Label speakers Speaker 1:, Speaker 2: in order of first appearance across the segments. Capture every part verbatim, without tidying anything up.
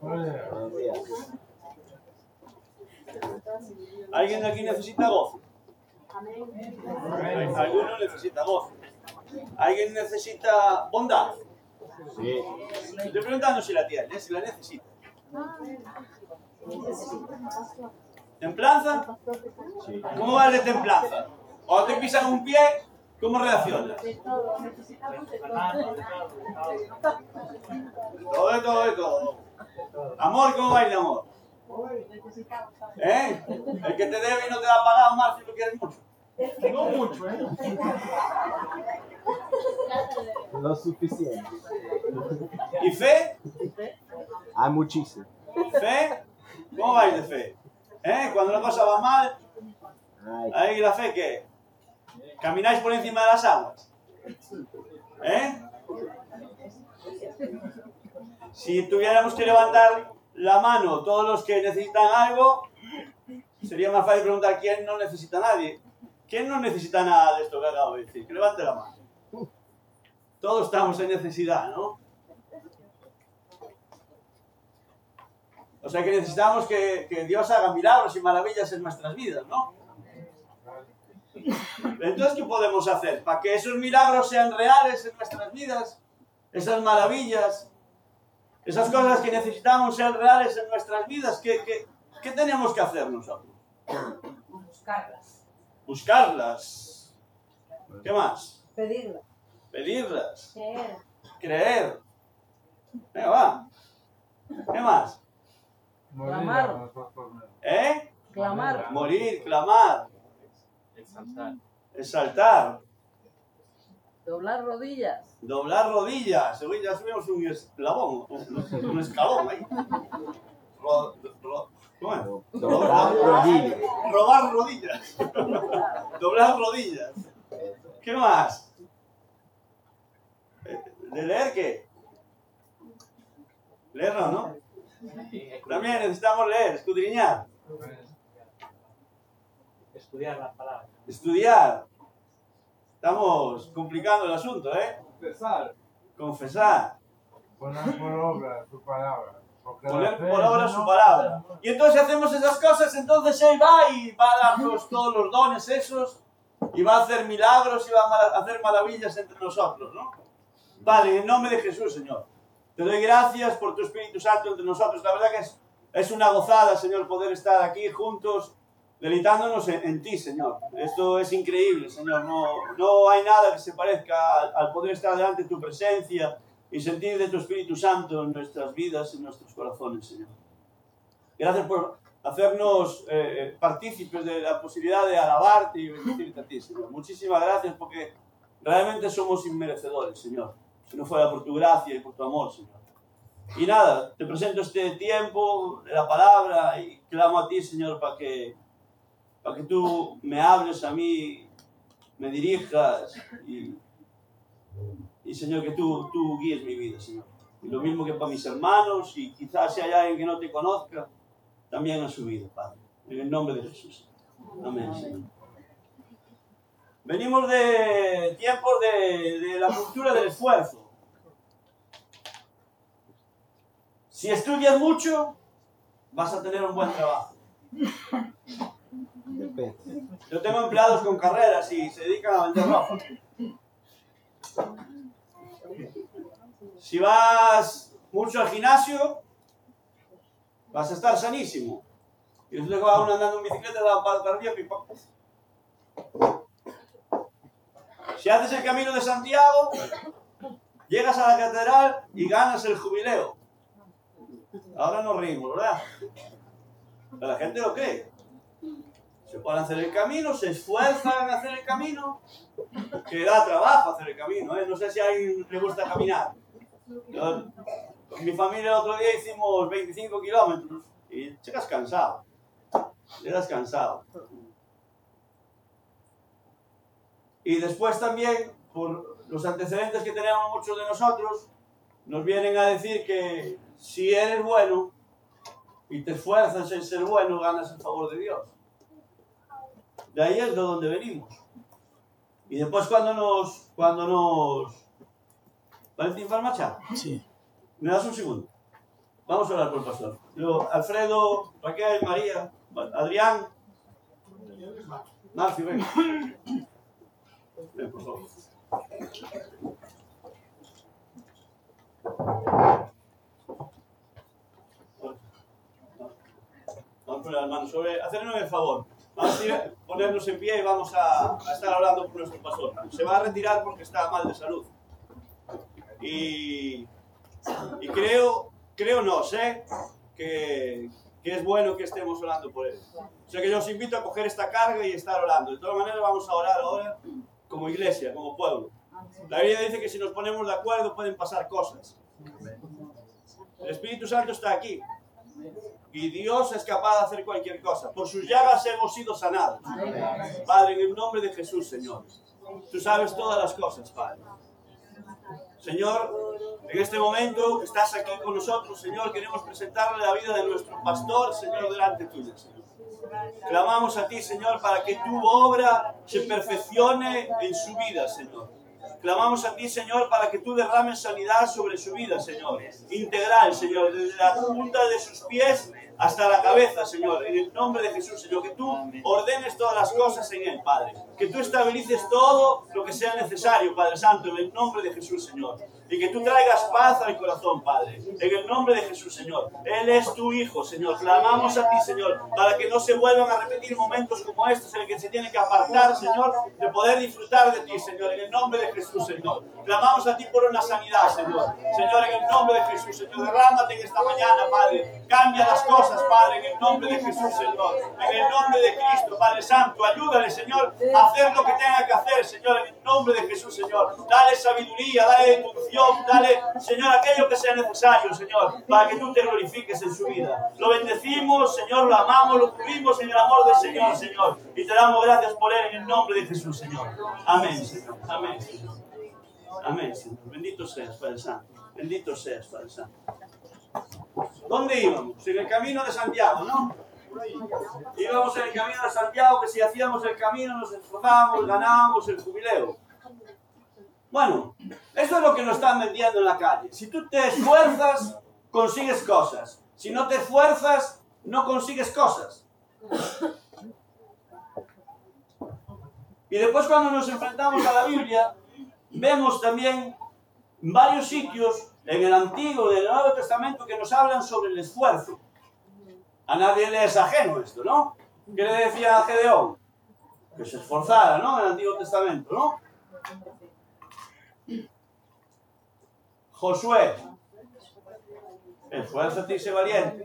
Speaker 1: Buenos días.
Speaker 2: ¿Alguien de aquí necesita gozo? ¿Alguno necesita gozo? ¿Alguien necesita bondad?
Speaker 1: Sí.
Speaker 2: Estoy preguntando si la tiene, si la necesita. ¿Templanza?
Speaker 1: Sí.
Speaker 2: ¿Cómo va de templanza? Cuando te pisan un pie, ¿cómo reaccionas? Todo, de todo, de todo. Amor, ¿cómo va el amor? ¿Eh? El que te debe y no te va a pagar más si lo quieres mucho.
Speaker 3: No mucho, ¿eh?
Speaker 1: Lo suficiente.
Speaker 2: ¿Y fe?
Speaker 1: Hay muchísimo.
Speaker 2: ¿Fe? ¿Cómo vais de fe? ¿Eh? Cuando la cosa va mal,
Speaker 1: Ay.
Speaker 2: ¿ahí la fe qué? ¿Camináis por encima de las aguas? ¿Eh? Si tuviéramos que levantar la mano todos los que necesitan algo, sería más fácil preguntar quién no necesita a nadie. ¿Quién no necesita nada de esto que acabo de decir? Que levante la mano. Todos estamos en necesidad, ¿no? O sea que necesitamos que, que Dios haga milagros y maravillas en nuestras vidas, ¿no? Entonces, ¿qué podemos hacer? Para que esos milagros sean reales en nuestras vidas, esas maravillas, esas cosas que necesitamos sean reales en nuestras vidas, ¿qué, qué, qué tenemos que hacer nosotros?
Speaker 4: Buscarlas.
Speaker 2: Buscarlas. ¿Qué más?
Speaker 4: Pedirlas.
Speaker 2: Pedirlas.
Speaker 4: Creer.
Speaker 2: Creer. Venga, va. ¿Qué más?
Speaker 4: Clamar.
Speaker 2: ¿Eh?
Speaker 4: Clamar.
Speaker 2: Morir, clamar.
Speaker 3: Exaltar.
Speaker 2: Exaltar.
Speaker 4: Doblar rodillas.
Speaker 2: Doblar rodillas. Uy, ya subimos un escalón. Un escalón ahí. Ro, ro, ¿Cómo es?
Speaker 1: Doblar rodillas.
Speaker 2: Robar rodillas. Doblar rodillas. ¿Qué más? ¿De leer qué? Leerlo, ¿no? También necesitamos leer, escudriñar.
Speaker 3: Estudiar la palabra.
Speaker 2: Estudiar. Estamos complicando el asunto, ¿eh?
Speaker 5: Confesar.
Speaker 2: Confesar.
Speaker 5: Poner por obra su palabra. Porque
Speaker 2: Poner
Speaker 5: la fe
Speaker 2: por obra
Speaker 5: no-
Speaker 2: su palabra. Y entonces hacemos esas cosas, entonces Él va y va a darnos todos los dones esos y va a hacer milagros y va a hacer maravillas entre nosotros, ¿no? Padre, en el nombre de Jesús, Señor, te doy gracias por tu Espíritu Santo entre nosotros. La verdad que es, es una gozada, Señor, poder estar aquí juntos, deleitándonos en, en ti, Señor. Esto es increíble, Señor. No, no hay nada que se parezca al, al poder estar delante de tu presencia y sentir de tu Espíritu Santo en nuestras vidas, en nuestros corazones, Señor. Gracias por hacernos eh, partícipes de la posibilidad de alabarte y bendecirte a ti, Señor. Muchísimas gracias porque realmente somos inmerecedores, Señor. Si no fuera por tu gracia y por tu amor, Señor. Y nada, te presento este tiempo de la palabra y clamo a ti, Señor, para que, para que tú me hables a mí, me dirijas y, y Señor, que tú, tú guíes mi vida, Señor. Y lo mismo que para mis hermanos y quizás si hay alguien que no te conozca, también a su vida, Padre. En el nombre de Jesús. Amén, Señor. Venimos de tiempos de, de la cultura del esfuerzo. Si estudias mucho, vas a tener un buen trabajo.
Speaker 1: Depende.
Speaker 2: Yo tengo empleados con carreras y se dedican a vender ropa. Si vas mucho al gimnasio, vas a estar sanísimo. Y después que va uno andando en bicicleta, da un paro cardíaco y ¡pum! Si haces el camino de Santiago, llegas a la catedral y ganas el jubileo. Ahora nos reímos, ¿verdad? Pero la gente lo cree. Se pueden hacer el camino, se esfuerzan en hacer el camino, que da trabajo hacer el camino, ¿eh? No sé si a alguien le gusta caminar. Yo, con mi familia el otro día hicimos veinticinco kilómetros y llegas cansado. Llegas cansado. Y después también, por los antecedentes que tenemos muchos de nosotros, nos vienen a decir que si eres bueno y te esfuerzas en ser bueno, ganas el favor de Dios. De ahí es de donde venimos. Y después cuando nos... Cuando nos... ¿Valentín, para marchar?
Speaker 6: Sí.
Speaker 2: ¿Me das un segundo? Vamos a hablar por el pastor. Luego, Alfredo, Raquel, María, Adrián, Marcio, ven. Ven, por favor. Vamos a poner las manos sobre... Hacernos el favor. Vamos a ponernos en pie y vamos a, a estar hablando con nuestro pastor. Se va a retirar porque está mal de salud. Y, y creo, creo no, sé que, que es bueno que estemos orando por él. O sea que yo os invito a coger esta carga y estar orando. De todas maneras vamos a orar ahora como iglesia, como pueblo. La Biblia dice que si nos ponemos de acuerdo pueden pasar cosas. El Espíritu Santo está aquí. Y Dios es capaz de hacer cualquier cosa. Por sus llagas hemos sido sanados. Padre, en el nombre de Jesús, Señor. Tú sabes todas las cosas, Padre. Señor, en este momento que estás aquí con nosotros, Señor, queremos presentarle la vida de nuestro pastor, Señor, delante tuyo, Señor. Clamamos a ti, Señor, para que tu obra se perfeccione en su vida, Señor. Clamamos a ti, Señor, para que tú derrames sanidad sobre su vida, Señor. Integral, Señor, desde la punta de sus pies hasta la cabeza, Señor. En el nombre de Jesús, Señor, que tú ordenes todas las cosas en él, Padre. Que tú estabilices todo lo que sea necesario, Padre Santo, en el nombre de Jesús, Señor. Y que tú traigas paz al corazón, Padre. En el nombre de Jesús, Señor. Él es tu Hijo, Señor. Clamamos a ti, Señor, para que no se vuelvan a repetir momentos como estos en el que se tiene que apartar, Señor, de poder disfrutar de ti, Señor. En el nombre de Jesús, Señor. Clamamos a ti por una sanidad, Señor. Señor, en el nombre de Jesús, Señor. Derrámate en esta mañana, Padre. Cambia las cosas, Padre, en el nombre de Jesús, Señor. En el nombre de Cristo, Padre Santo. Ayúdale, Señor, a hacer lo que tenga que hacer, Señor. En el nombre de Jesús, Señor. Dale sabiduría, dale instrucción. Dale, Señor, aquello que sea necesario, Señor, para que tú te glorifiques en su vida. Lo bendecimos, Señor, lo amamos, lo cubrimos en el amor del Señor, Señor. Y te damos gracias por él en el nombre de Jesús, Señor. Amén, Señor. Amén, Señor. Amén, Señor. Bendito seas, Padre Santo. Bendito seas, Padre Santo. ¿Dónde íbamos? En el camino de Santiago, ¿no? Íbamos en el camino de Santiago, que si hacíamos el camino nos esforzábamos, ganábamos el jubileo. Bueno, eso es lo que nos están vendiendo en la calle. Si tú te esfuerzas, consigues cosas. Si no te esfuerzas, no consigues cosas. Y después cuando nos enfrentamos a la Biblia, vemos también varios sitios en el Antiguo y en el Nuevo Testamento que nos hablan sobre el esfuerzo. A nadie le es ajeno esto, ¿no? ¿Qué le decía a Gedeón? Que se esforzara, ¿no? En el Antiguo Testamento, ¿no? Josué, esfuérzate y sé valiente.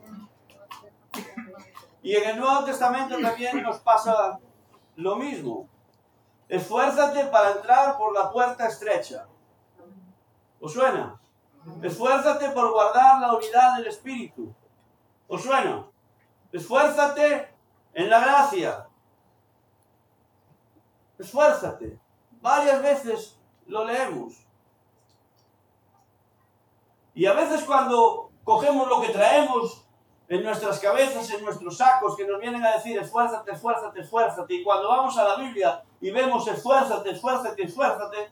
Speaker 2: Y en el Nuevo Testamento también nos pasa lo mismo. Esfuérzate para entrar por la puerta estrecha. ¿Os suena? Esfuérzate por guardar la unidad del Espíritu. ¿Os suena? Esfuérzate en la gracia. Esfuérzate. Varias veces lo leemos. Y a veces cuando cogemos lo que traemos en nuestras cabezas, en nuestros sacos, que nos vienen a decir esfuérzate, esfuérzate, esfuérzate, y cuando vamos a la Biblia y vemos esfuérzate, esfuérzate, esfuérzate,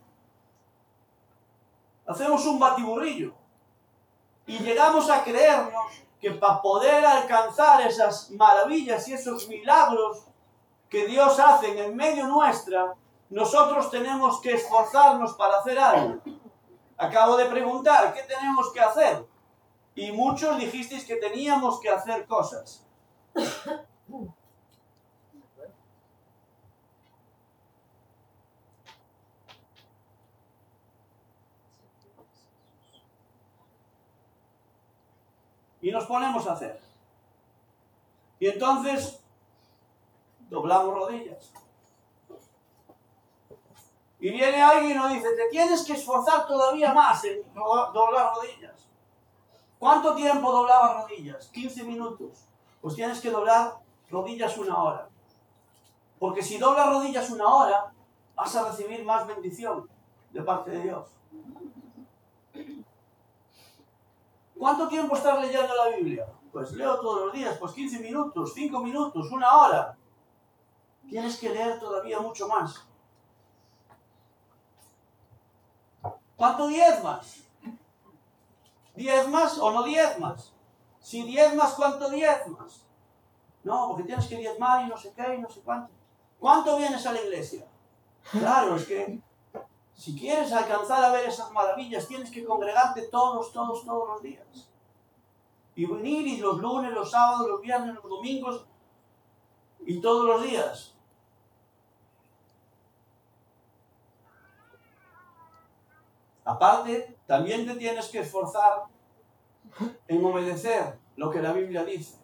Speaker 2: hacemos un batiburrillo. Y llegamos a creernos que para poder alcanzar esas maravillas y esos milagros que Dios hace en medio nuestra, nosotros tenemos que esforzarnos para hacer algo. Acabo de preguntar, ¿qué tenemos que hacer? Y muchos dijisteis que teníamos que hacer cosas. Y nos ponemos a hacer. Y entonces, doblamos rodillas. Y viene alguien y nos dice, te tienes que esforzar todavía más en doblar rodillas. ¿Cuánto tiempo doblabas rodillas? quince minutos. Pues tienes que doblar rodillas una hora. Porque si doblas rodillas una hora, vas a recibir más bendición de parte de Dios. ¿Cuánto tiempo estás leyendo la Biblia? Pues leo todos los días, pues quince minutos, cinco minutos, una hora. Tienes que leer todavía mucho más. ¿Cuánto diezmas? ¿Diezmas o no diezmas? Si diezmas, ¿cuánto diezmas? No, porque tienes que diezmar y no sé qué y no sé cuánto. ¿Cuánto vienes a la iglesia? Claro, es que si quieres alcanzar a ver esas maravillas, tienes que congregarte todos, todos, todos los días. Y venir y los lunes, los sábados, los viernes, los domingos y todos los días. Aparte, también te tienes que esforzar en obedecer lo que la Biblia dice.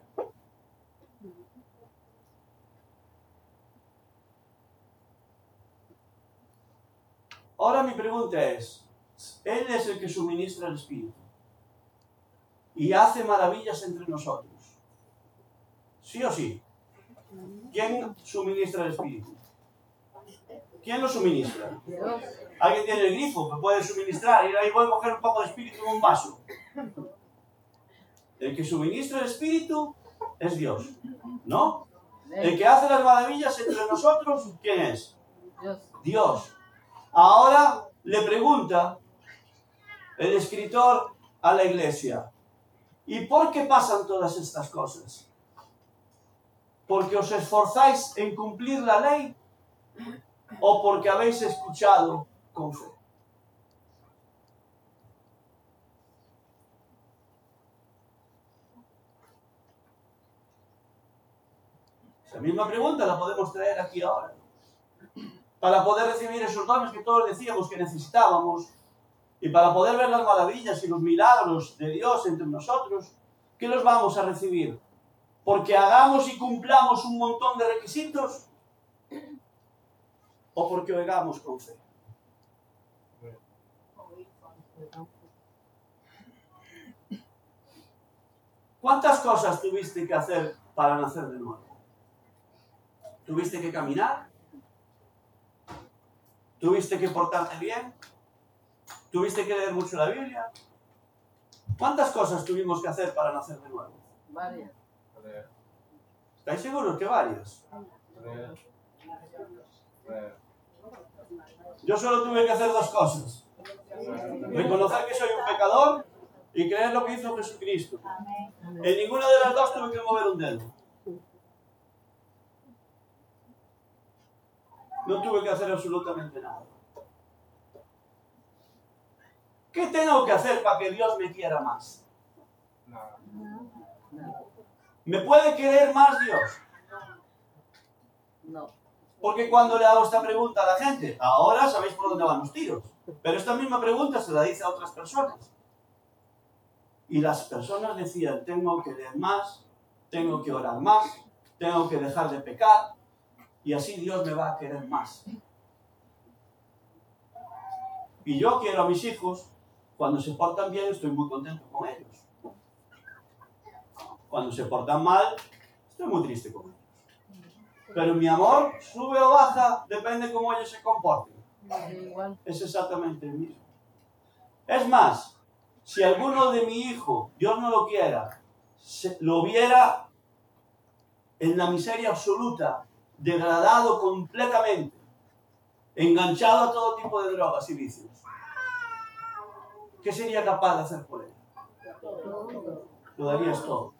Speaker 2: Ahora mi pregunta es, Él es el que suministra el Espíritu y hace maravillas entre nosotros. ¿Sí o sí? ¿Quién suministra el Espíritu? ¿Quién lo suministra?
Speaker 4: Dios.
Speaker 2: Alguien tiene el grifo que puede suministrar y ahí voy a coger un poco de Espíritu en un vaso. El que suministra el Espíritu es Dios, ¿no? El que hace las maravillas entre nosotros, ¿quién es?
Speaker 4: Dios.
Speaker 2: Dios. Ahora le pregunta el escritor a la iglesia, ¿y por qué pasan todas estas cosas? ¿Porque os esforzáis en cumplir la ley o porque habéis escuchado con fe? Esa misma pregunta la podemos traer aquí ahora. Para poder recibir esos dones que todos decíamos que necesitábamos y para poder ver las maravillas y los milagros de Dios entre nosotros, ¿qué los vamos a recibir? ¿Porque hagamos y cumplamos un montón de requisitos? ¿O porque oigamos con fe? ¿Cuántas cosas tuviste que hacer para nacer de nuevo? ¿Tuviste que caminar? ¿Tuviste que portarte bien? ¿Tuviste que leer mucho la Biblia? ¿Cuántas cosas tuvimos que hacer para nacer de nuevo?
Speaker 4: Varias.
Speaker 5: Tres,
Speaker 2: ¿Estáis seguros que varias?
Speaker 5: tres, tres.
Speaker 2: Yo solo tuve que hacer dos cosas. Reconocer que soy un pecador y creer lo que hizo Jesucristo. En ninguna de las dos tuve que mover un dedo. No tuve que hacer absolutamente nada. ¿Qué tengo que hacer para que Dios me quiera más?
Speaker 5: Nada.
Speaker 2: ¿Me puede querer más Dios?
Speaker 4: No.
Speaker 2: Porque cuando le hago esta pregunta a la gente, ahora sabéis por dónde van los tiros. Pero esta misma pregunta se la dice a otras personas. Y las personas decían, tengo que leer más, tengo que orar más, tengo que dejar de pecar, y así Dios me va a querer más. Y yo quiero a mis hijos, cuando se portan bien estoy muy contento con ellos. Cuando se portan mal, estoy muy triste con ellos. Pero mi amor sube o baja, depende de cómo ellos se comporten.
Speaker 4: Sí, igual.
Speaker 2: Es exactamente el mismo. Es más, si alguno de mi hijo, Dios no lo quiera, se, lo viera en la miseria absoluta, degradado completamente, enganchado a todo tipo de drogas y vicios, ¿qué sería capaz de hacer por él? Lo darías todo.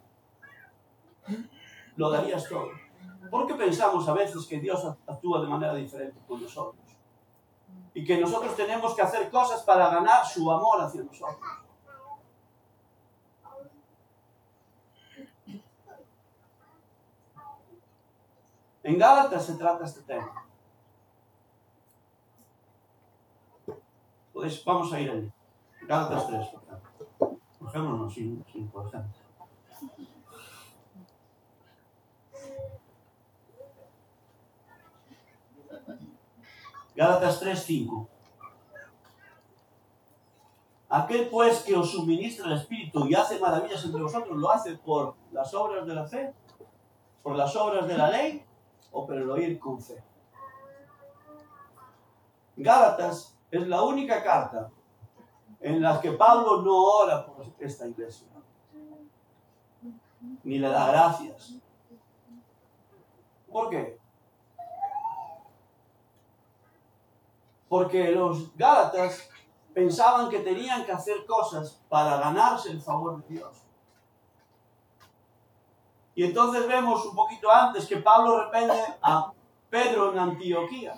Speaker 2: Lo darías todo. ¿Por qué pensamos a veces que Dios actúa de manera diferente con nosotros? Y que nosotros tenemos que hacer cosas para ganar su amor hacia nosotros. En Gálatas se trata este tema. Pues vamos a ir ahí. Gálatas tres, por ejemplo. Cogémonos sin, sin por ejemplo. Gálatas tres, cinco. Aquel pues que os suministra el Espíritu y hace maravillas entre vosotros, ¿lo hace por las obras de la fe? ¿Por las obras de la ley? ¿O por el oír con fe? Gálatas es la única carta en la que Pablo no ora por esta iglesia, ni le da gracias. ¿Por qué? Porque los gálatas pensaban que tenían que hacer cosas para ganarse el favor de Dios. Y entonces vemos un poquito antes que Pablo reprende a Pedro en Antioquía,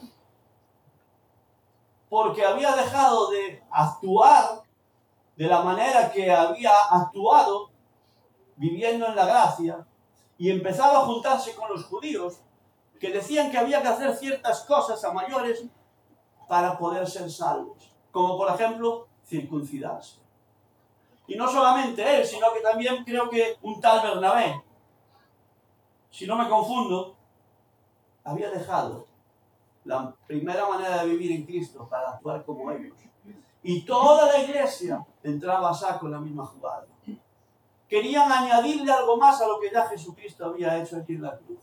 Speaker 2: porque había dejado de actuar de la manera que había actuado viviendo en la gracia y empezaba a juntarse con los judíos que decían que había que hacer ciertas cosas a mayores para poder ser salvos, como por ejemplo circuncidarse. Y no solamente él, sino que también creo que un tal Bernabé, si no me confundo, había dejado la primera manera de vivir en Cristo para actuar como ellos. Y toda la iglesia entraba a saco en la misma jugada. Querían añadirle algo más a lo que ya Jesucristo había hecho aquí en la cruz.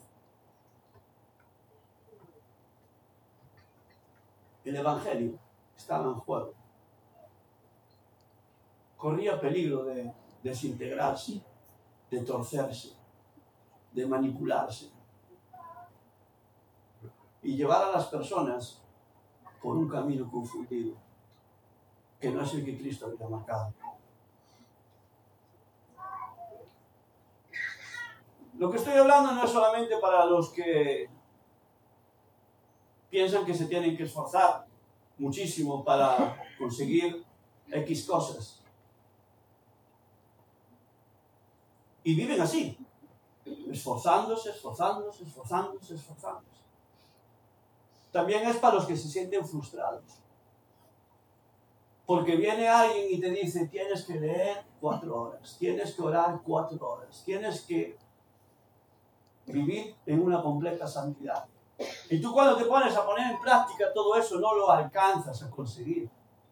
Speaker 2: El Evangelio estaba en juego. Corría peligro de desintegrarse, de torcerse, de manipularse y llevar a las personas por un camino confundido, que no es el que Cristo había marcado. Lo que estoy hablando no es solamente para los que piensan que se tienen que esforzar muchísimo para conseguir X cosas. Y viven así, esforzándose, esforzándose, esforzándose, esforzándose. También es para los que se sienten frustrados. Porque viene alguien y te dice, tienes que leer cuatro horas, tienes que orar cuatro horas, tienes que vivir en una completa santidad. Y tú cuando te pones a poner en práctica todo eso, no lo alcanzas a conseguir.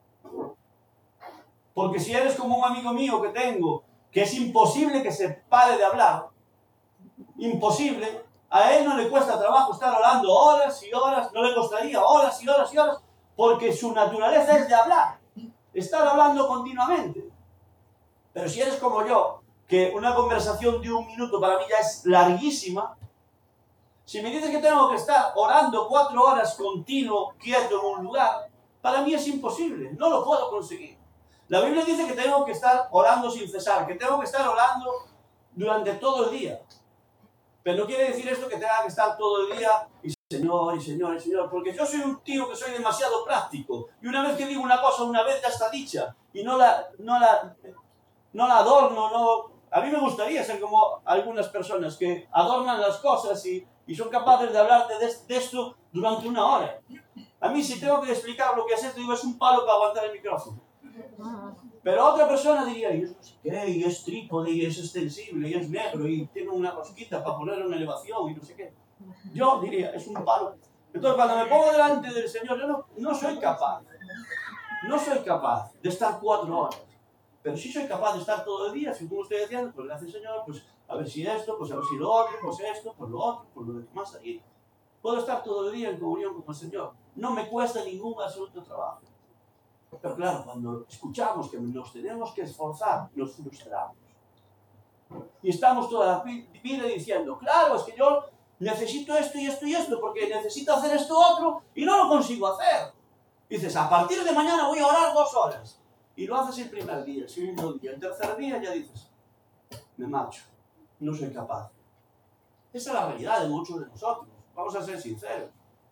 Speaker 2: Porque si eres como un amigo mío que tengo, que es imposible que se pare de hablar, imposible, a él no le cuesta trabajo estar orando horas y horas, no le costaría horas y horas y horas, porque su naturaleza es de hablar, estar hablando continuamente. Pero si eres como yo, que una conversación de un minuto para mí ya es larguísima, si me dices que tengo que estar orando cuatro horas continuo, quieto en un lugar, para mí es imposible, no lo puedo conseguir. La Biblia dice que tengo que estar orando sin cesar, que tengo que estar orando durante todo el día. Pero no quiere decir esto que tenga que estar todo el día y Señor, y Señor, y Señor, porque yo soy un tío que soy demasiado práctico. Y una vez que digo una cosa, una vez ya está dicha. Y no la, no la, no la adorno, no... A mí me gustaría ser como algunas personas que adornan las cosas y, y son capaces de hablarte de, de esto durante una hora. A mí si tengo que explicar lo que es esto, digo, es un palo para aguantar el micrófono. Pero otra persona diría, y es no sé qué, y es trípode, y es extensible, y es negro, y tiene una rosquita para ponerlo en elevación, y no sé qué. Yo diría, es un palo. Entonces cuando me pongo delante del Señor, yo no, no soy capaz, no soy capaz de estar cuatro horas. Pero sí soy capaz de estar todo el día, si como estoy diciendo, pues gracias Señor, pues a ver si esto, pues a ver si lo otro, pues esto, pues lo otro, pues lo demás ahí. Puedo estar todo el día en comunión con el Señor. No me cuesta ningún absoluto trabajo. Pero claro, cuando escuchamos que nos tenemos que esforzar, nos frustramos. Y estamos toda la vida diciendo, claro, es que yo necesito esto y esto y esto, porque necesito hacer esto otro y no lo consigo hacer. Dices, a partir de mañana voy a orar dos horas. Y lo haces el primer día, el segundo día, el tercer día ya dices, me marcho, no soy capaz. Esa es la realidad de muchos de nosotros, vamos a ser sinceros.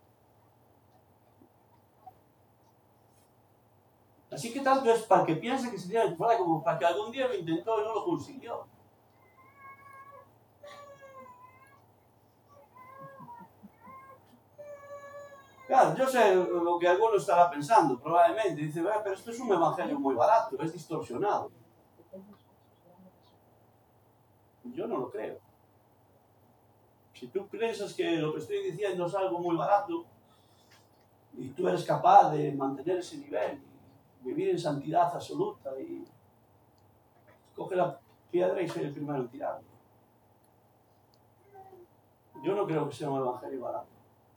Speaker 2: Así que tanto es para que piense que se tiene que fuera como para que algún día lo intentó y no lo consiguió. Claro, yo sé lo que alguno estará pensando, probablemente. Dice, pero esto es un evangelio muy barato, es distorsionado. Yo no lo creo. Si tú piensas que lo que estoy diciendo es algo muy barato y tú eres capaz de mantener ese nivel, vivir en santidad absoluta y coge la piedra y soy el primero en tirarlo. Yo no creo que sea un evangelio barato.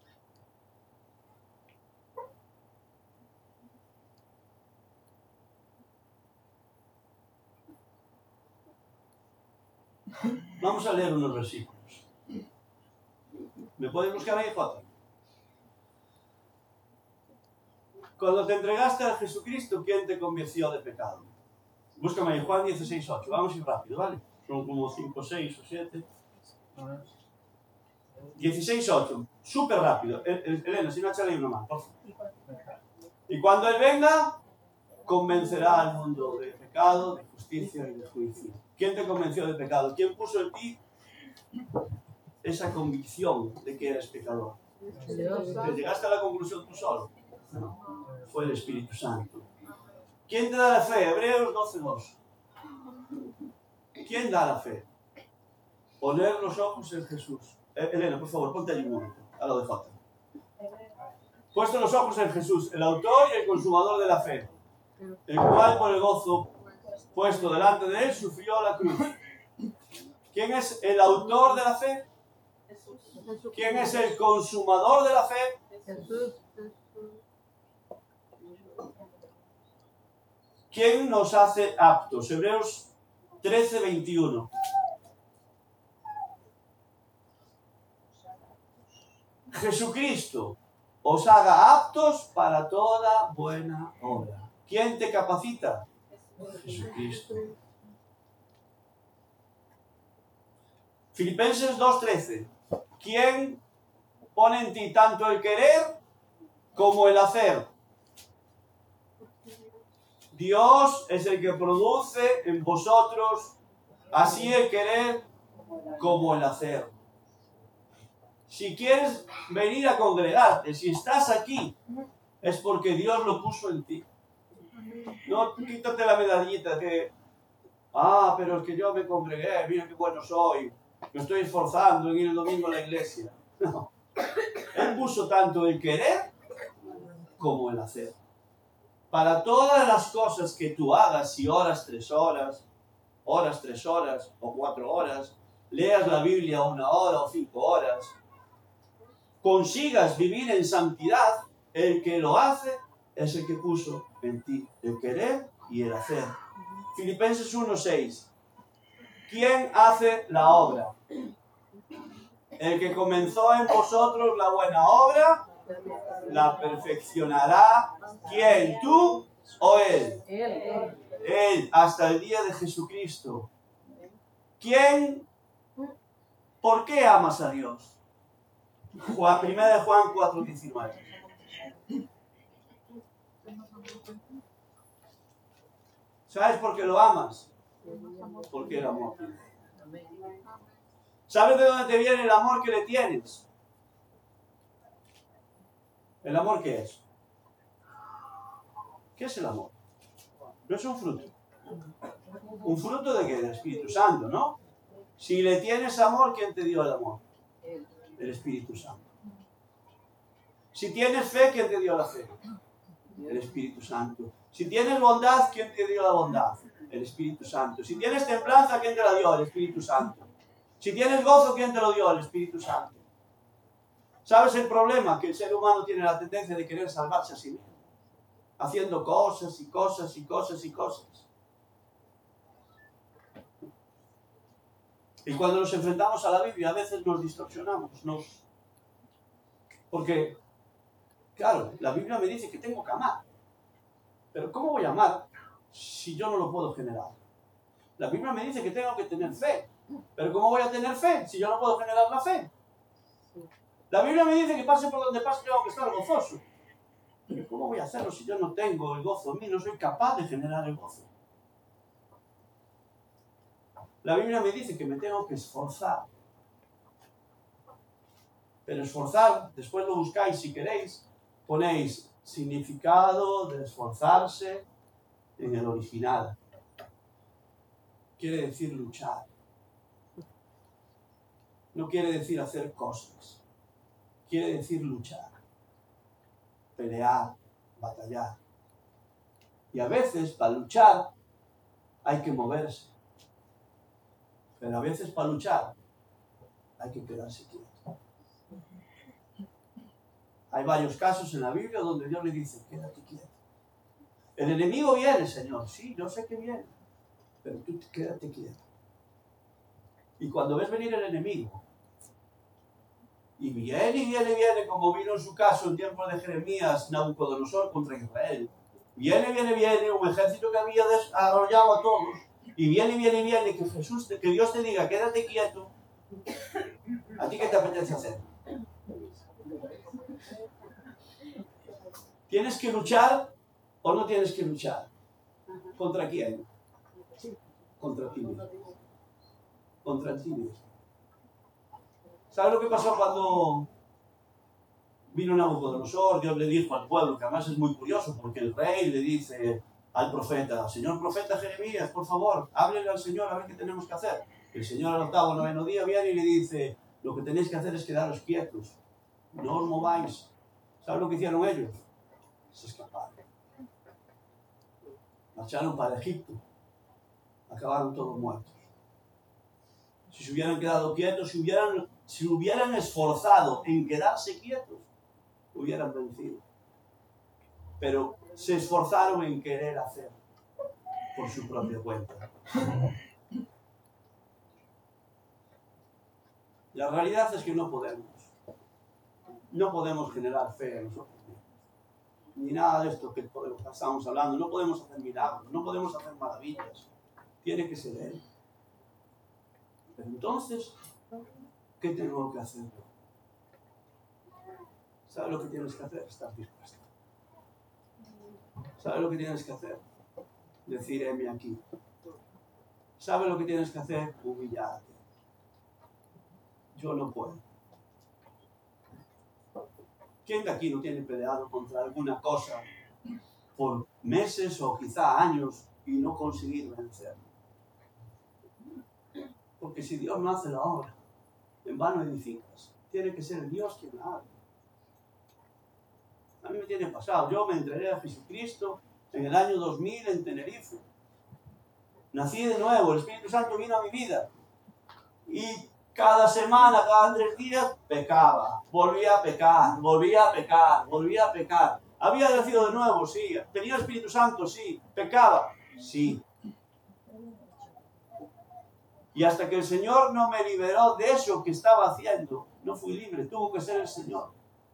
Speaker 2: Vamos a leer unos versículos. ¿Me puedes buscar ahí, Jota? Cuando te entregaste a Jesucristo, ¿quién te convenció de pecado? Búscame ahí, Juan dieciséis ocho. Vamos a ir rápido, ¿vale? Son como cinco, seis o siete. dieciséis ocho. Súper rápido. El- el- Elena, si no, échale una mano, por favor. Y cuando Él venga, convencerá al mundo de pecado, de justicia y de juicio. ¿Quién te convenció de pecado? ¿Quién puso en ti esa convicción de que eres pecador?
Speaker 4: Dios.
Speaker 2: ¿Te llegaste a la conclusión tú solo? No. Fue el Espíritu Santo. ¿Quién te da la fe? Hebreos doce dos. ¿Quién da la fe? Poner los ojos en Jesús. Eh, Elena, por favor, ponte allí un momento. A lo de Jota. Puesto los ojos en Jesús, el autor y el consumador de la fe, el cual por el gozo puesto delante de él sufrió la cruz. ¿Quién es el autor de la fe? ¿Quién es el consumador de la fe?
Speaker 4: Jesús.
Speaker 2: ¿Quién nos hace aptos? Hebreos trece veintiuno. Jesucristo os haga aptos para toda buena obra. ¿Quién te capacita? Jesucristo. Filipenses dos trece. ¿Quién pone en ti tanto el querer como el hacer? Dios es el que produce en vosotros así el querer como el hacer. Si quieres venir a congregarte, si estás aquí, es porque Dios lo puso en ti. No quítate la medallita que, ah, pero es que yo me congregué, mira qué bueno soy, me estoy esforzando en ir el domingo a la iglesia. No. Él puso tanto el querer como el hacer. Para todas las cosas que tú hagas, si oras tres horas, horas tres horas o cuatro horas, leas la Biblia una hora o cinco horas, consigas vivir en santidad, el que lo hace es el que puso en ti el querer y el hacer. Filipenses uno seis. ¿Quién hace la obra? El que comenzó en vosotros la buena obra, la perfeccionará. ¿Quién? ¿Tú o él?
Speaker 4: Él.
Speaker 2: Él, hasta el día de Jesucristo. ¿Quién? ¿Por qué amas a Dios? Juan, primera de Juan cuatro diecinueve. ¿Sabes por qué lo amas? Porque el amor. ¿Sabes de dónde te viene el amor que le tienes? ¿El amor qué es? ¿Qué es el amor? No es un fruto. ¿Un fruto de qué? Del Espíritu Santo, ¿no? Si le tienes amor, ¿quién te dio el amor? El Espíritu Santo. Si tienes fe, ¿quién te dio la fe? El Espíritu Santo. Si tienes bondad, ¿quién te dio la bondad? El Espíritu Santo. Si tienes templanza, ¿quién te la dio? El Espíritu Santo. Si tienes gozo, ¿quién te lo dio? El Espíritu Santo. ¿Sabes el problema? Que el ser humano tiene la tendencia de querer salvarse a sí mismo, haciendo cosas y cosas y cosas y cosas. Y cuando nos enfrentamos a la Biblia, a veces nos distorsionamos, nos... Porque, claro, la Biblia me dice que tengo que amar. Pero ¿cómo voy a amar si yo no lo puedo generar? La Biblia me dice que tengo que tener fe. Pero ¿cómo voy a tener fe si yo no puedo generar la fe? La Biblia me dice que pase por donde pase tengo que estar gozoso. Pero ¿cómo voy a hacerlo si yo no tengo el gozo en mí? No soy capaz de generar el gozo. La Biblia me dice que me tengo que esforzar. Pero esforzar, después lo buscáis si queréis, ponéis significado de esforzarse en el original. Quiere decir luchar. No quiere decir hacer cosas. Quiere decir luchar. Pelear, batallar. Y a veces para luchar hay que moverse. Pero a veces para luchar hay que quedarse quieto. Hay varios casos en la Biblia donde Dios le dice, quédate quieto. El enemigo viene, Señor. Sí, yo sé que viene. Pero tú quédate quieto. Y cuando ves venir el enemigo, y viene, y viene, y viene, como vino en su caso en tiempos de Jeremías, Nabucodonosor contra Israel. Viene, viene, viene, un ejército que había arrollado a todos. Y viene, viene, viene, que Jesús, que Dios te diga, quédate quieto. ¿A ti qué te apetece hacer? ¿Tienes que luchar o no tienes que luchar? ¿Contra quién? Contra ti mismo. Contra ti mismo. ¿Sabes lo que pasó cuando vino Nabucodonosor? Dios le dijo al pueblo, que además es muy curioso, porque el rey le dice al profeta, señor profeta Jeremías, por favor, háblele al Señor a ver qué tenemos que hacer. El Señor al octavo, noveno día viene y le dice, lo que tenéis que hacer es quedaros quietos, no os mováis. ¿Sabes lo que hicieron ellos? Se escaparon. Marcharon para Egipto. Acabaron todos muertos. Si se hubieran quedado quietos, si hubieran, si hubieran esforzado en quedarse quietos, hubieran vencido. Pero se esforzaron en querer hacer por su propia cuenta. La realidad es que no podemos. No podemos generar fe en nosotros mismos. Ni nada de esto que estamos hablando. No podemos hacer milagros, no podemos hacer maravillas. Tiene que ser Él. Pero entonces, ¿qué tengo que hacer yo? ¿Sabes lo que tienes que hacer? Estar dispuesto. ¿Sabes lo que tienes que hacer? Decir, heme aquí. ¿Sabes lo que tienes que hacer? Humillarte. Yo no puedo. ¿Quién de aquí no tiene peleado contra alguna cosa por meses o quizá años y no conseguir vencerlo? Porque si Dios no hace la obra, en vano edificas. Tiene que ser Dios quien la haga. A mí me tiene pasado. Yo me entregué a Jesucristo en el año dos mil en Tenerife. Nací de nuevo, el Espíritu Santo vino a mi vida. Y cada semana, cada tres días, pecaba. Volvía a pecar, volvía a pecar, volvía a pecar. Había nacido de nuevo, sí. Tenía el Espíritu Santo, sí. Pecaba, sí. Y hasta que el Señor no me liberó de eso que estaba haciendo, no fui libre, tuvo que ser el Señor.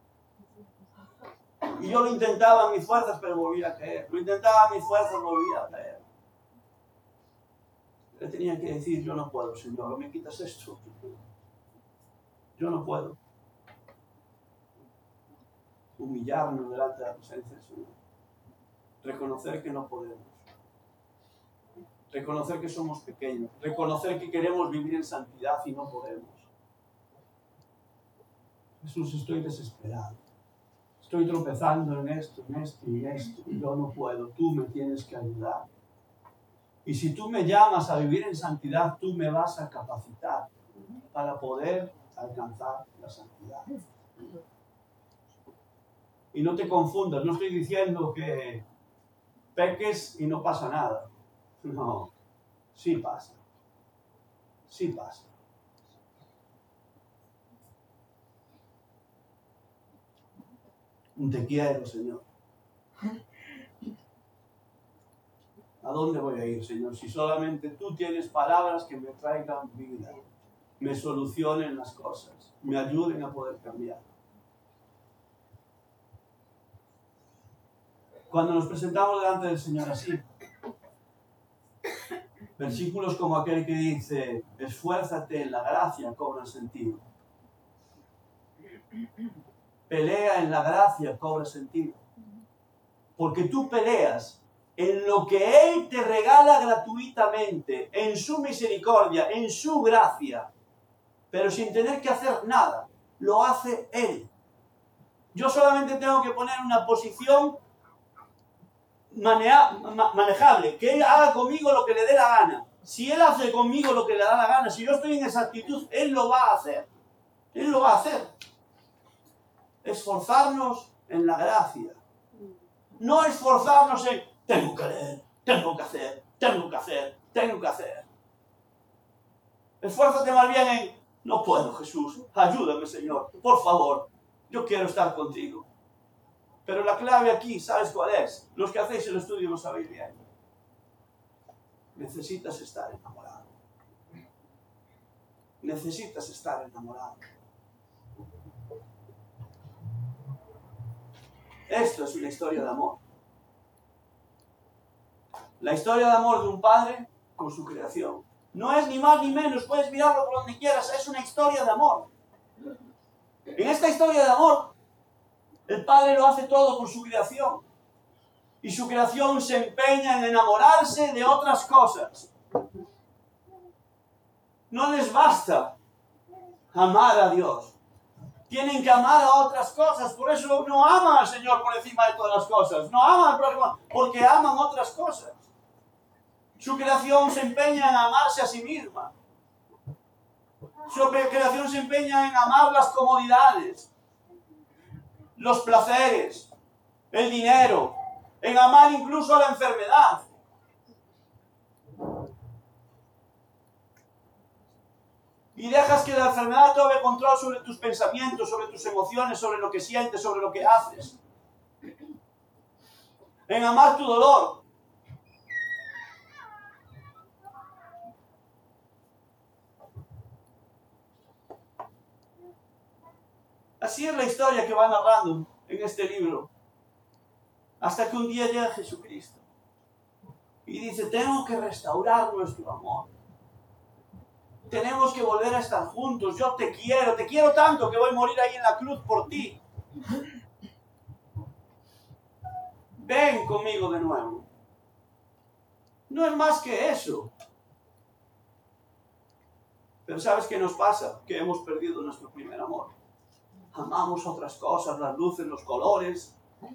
Speaker 2: Y yo lo intentaba a mis fuerzas, pero volvía a caer. Lo intentaba a mis fuerzas, volvía a caer. Le tenía que decir, yo no puedo, Señor, no me quitas esto. Yo no puedo. Humillarnos delante de la presencia del Señor. Reconocer que no podemos. Reconocer que somos pequeños. Reconocer que queremos vivir en santidad y no podemos. Jesús, estoy desesperado. Estoy tropezando en esto, en esto y en esto. Y yo no puedo. Tú me tienes que ayudar. Y si tú me llamas a vivir en santidad, tú me vas a capacitar para poder alcanzar la santidad. Y no te confundas, no estoy diciendo que peques y no pasa nada. No, sí pasa. Sí pasa. Te quiero, Señor. ¿A dónde voy a ir, Señor? Si solamente tú tienes palabras que me traigan vida, me solucionen las cosas, me ayuden a poder cambiar. Cuando nos presentamos delante del Señor así, versículos como aquel que dice, esfuérzate en la gracia, cobran sentido. Pelea en la gracia, cobra sentido. Porque tú peleas en lo que Él te regala gratuitamente, en su misericordia, en su gracia, pero sin tener que hacer nada. Lo hace Él. Yo solamente tengo que poner una posición manea, ma, manejable, que Él haga conmigo lo que le dé la gana. Si Él hace conmigo lo que le da la gana, si yo estoy en esa actitud, Él lo va a hacer. Él lo va a hacer. Esforzarnos en la gracia. No esforzarnos en, tengo que leer, tengo que hacer, tengo que hacer, tengo que hacer. Esfuérzate más bien en, no puedo, Jesús, ayúdame, Señor, por favor, yo quiero estar contigo. Pero la clave aquí, ¿sabes cuál es? Los que hacéis el estudio lo sabéis bien. Necesitas estar enamorado. Necesitas estar enamorado. Esto es una historia de amor. La historia de amor de un padre con su creación. No es ni más ni menos, puedes mirarlo por donde quieras, es una historia de amor. En esta historia de amor, el Padre lo hace todo por su creación. Y su creación se empeña en enamorarse de otras cosas. No les basta amar a Dios. Tienen que amar a otras cosas. Por eso no aman al Señor por encima de todas las cosas. No aman al prójimo porque aman otras cosas. Su creación se empeña en amarse a sí misma. Su creación se empeña en amar las comodidades, los placeres, el dinero, en amar incluso a la enfermedad. Y dejas que la enfermedad tome control sobre tus pensamientos, sobre tus emociones, sobre lo que sientes, sobre lo que haces. En amar tu dolor. Así es la historia que va narrando en este libro. Hasta que un día llega Jesucristo. Y dice, tengo que restaurar nuestro amor. Tenemos que volver a estar juntos. Yo te quiero, te quiero tanto que voy a morir ahí en la cruz por ti. Ven conmigo de nuevo. No es más que eso. Pero ¿sabes qué nos pasa? Que hemos perdido nuestro primer amor. Amamos otras cosas, las luces, los colores.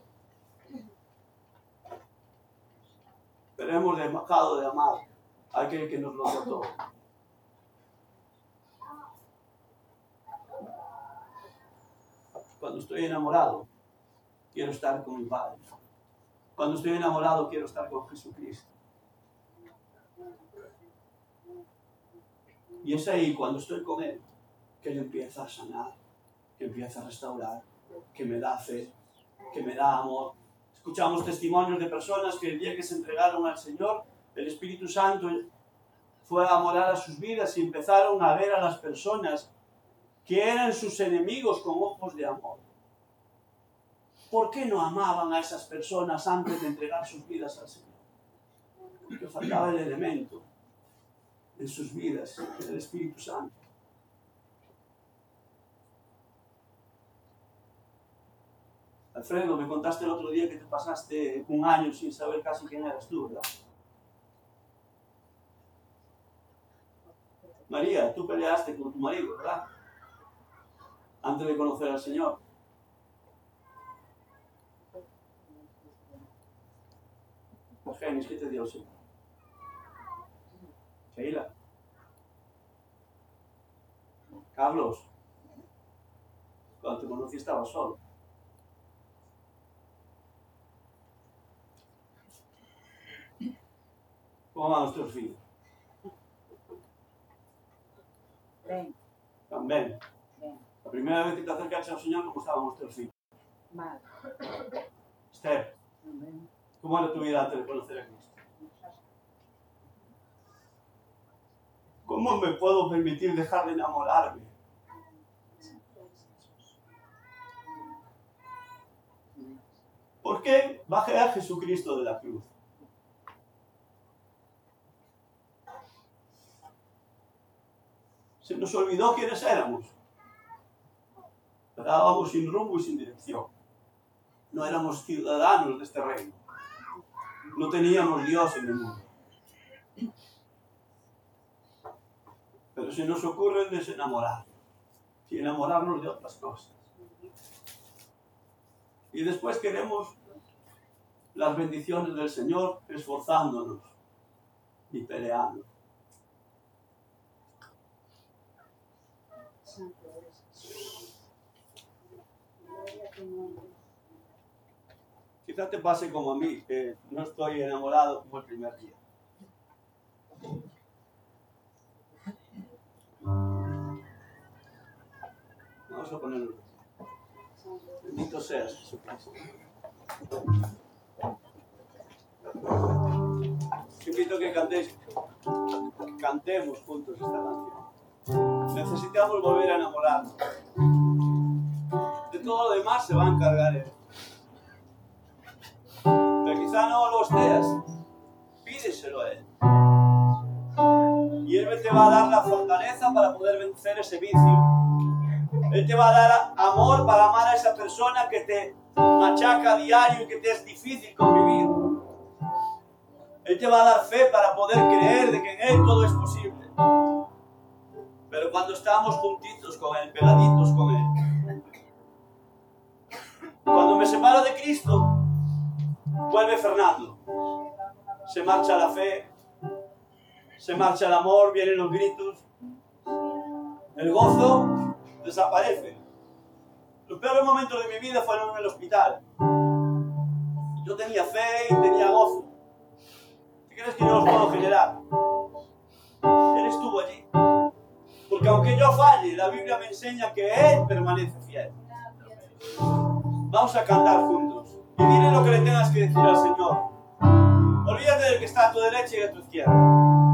Speaker 2: Pero hemos dejado de amar a aquel que nos lo dio todo. Cuando estoy enamorado, quiero estar con mi Padre. Cuando estoy enamorado, quiero estar con Jesucristo. Y es ahí, cuando estoy con Él, que Él empieza a sanar, que empieza a restaurar, que me da fe, que me da amor. Escuchamos testimonios de personas que el día que se entregaron al Señor, el Espíritu Santo fue a morar a sus vidas y empezaron a ver a las personas que eran sus enemigos con ojos de amor. ¿Por qué no amaban a esas personas antes de entregar sus vidas al Señor? Porque faltaba el elemento en sus vidas, el Espíritu Santo. Alfredo, me contaste el otro día que te pasaste un año sin saber casi quién eras tú, ¿verdad? María, tú peleaste con tu marido, ¿verdad? Antes de conocer al Señor. Genis, ¿qué te dio el Señor? Sheila. Carlos. Cuando te conocí estabas solo. ¿Cómo van los teus fillos?
Speaker 4: Ben,
Speaker 2: También.
Speaker 4: ben,
Speaker 2: La primera vez que te acercaste al Señor, ¿cómo estaban los teus fillos?
Speaker 4: mal,
Speaker 2: Esther,
Speaker 4: ben,
Speaker 2: ¿cómo era tu vida antes de conocer a Cristo? ¿Cómo me puedo permitir dejar de enamorarme? ¿Por qué bajé a Jesucristo de la cruz? Se nos olvidó quiénes éramos. Estábamos sin rumbo y sin dirección. No éramos ciudadanos de este reino. No teníamos Dios en el mundo. Pero se nos ocurre desenamorarnos y enamorarnos de otras cosas. Y después queremos las bendiciones del Señor esforzándonos y peleando. Quizá te pase como a mí, que no estoy enamorado como el primer día. Vamos a ponerlo. Bendito seas, Jesucristo. Te invito a que cantéis, cantemos juntos esta canción. Necesitamos volver a enamorarnos. De todo lo demás se va a encargar Él. Pero quizá no lo estés. Pídeselo a Él. Y Él te va a dar la fortaleza para poder vencer ese vicio. Él te va a dar amor para amar a esa persona que te machaca a diario y que te es difícil convivir. Él te va a dar fe para poder creer de que en Él todo es posible. Pero cuando estamos juntitos con Él, pegaditos con Él, cuando me separo de Cristo, vuelve Fernando. Se marcha la fe, se marcha el amor, vienen los gritos, el gozo desaparece. Los peores momentos de mi vida fueron en el hospital. Yo tenía fe y tenía gozo. ¿Qué crees que yo los puedo generar? Él estuvo allí. Porque aunque yo falle, la Biblia me enseña que Él permanece fiel. Vamos a cantar juntos. Y dile lo que le tengas que decir al Señor. Olvídate del que está a tu derecha y a tu izquierda.